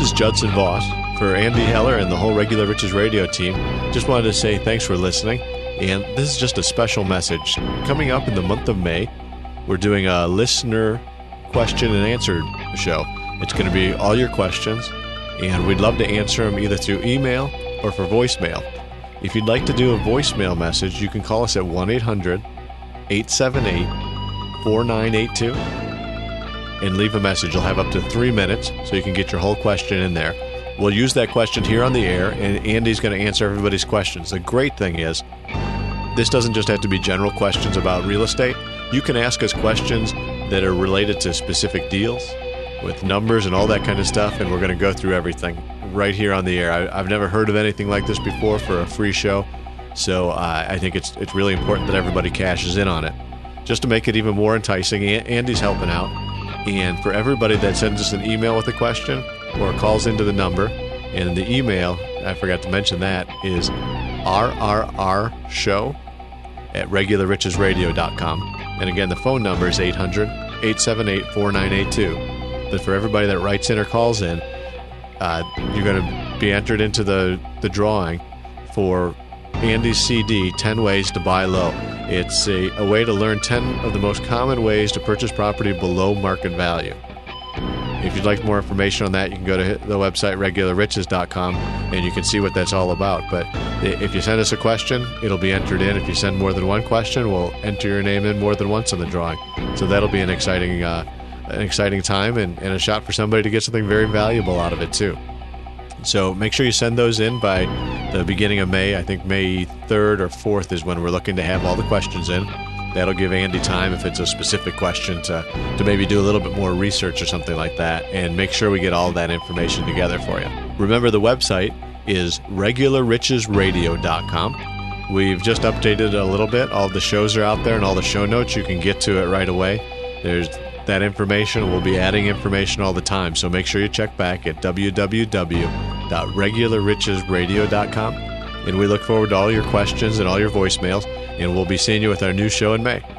is Judson Voss. For Andy Heller and the whole Regular Riches Radio team, just wanted to say thanks for listening. And this is just a special message. Coming up in the month of May, we're doing a listener question and answer show. It's going to be all your questions, and we'd love to answer them either through email or for voicemail. If you'd like to do a voicemail message, you can call us at 1-800-878-4982 and leave a message. You'll have up to 3 minutes, so you can get your whole question in there. We'll use that question here on the air, and Andy's going to answer everybody's questions. The great thing is, this doesn't just have to be general questions about real estate. You can ask us questions that are related to specific deals with numbers and all that kind of stuff, and we're going to go through everything right here on the air. I've never heard of anything like this before for a free show, so I think it's really important that everybody cashes in on it. Just to make it even more enticing, Andy's helping out, and for everybody that sends us an email with a question or calls into the number, and the email, I forgot to mention that, is rrrshow@regularrichesradio.com. And again, the phone number is 800-878-4982. But for everybody that writes in or calls in, you're going to be entered into the drawing for Andy's CD, 10 Ways to Buy Low. It's a way to learn 10 of the most common ways to purchase property below market value. If you'd like more information on that, you can go to the website regularriches.com, and you can see what that's all about. But if you send us a question, it'll be entered in. If you send more than one question, we'll enter your name in more than once in the drawing. So that'll be an exciting time and a shot for somebody to get something very valuable out of it too. So make sure you send those in by the beginning of May. I think May 3rd or 4th is when we're looking to have all the questions in. That'll give Andy time, if it's a specific question, to maybe do a little bit more research or something like that, and make sure we get all that information together for you. Remember, the website is regularrichesradio.com. We've just updated it a little bit. All the shows are out there, and all the show notes, you can get to it right away. There's that information. We'll be adding information all the time, so make sure you check back at www.regularrichesradio.com. And we look forward to all your questions and all your voicemails, and we'll be seeing you with our new show in May.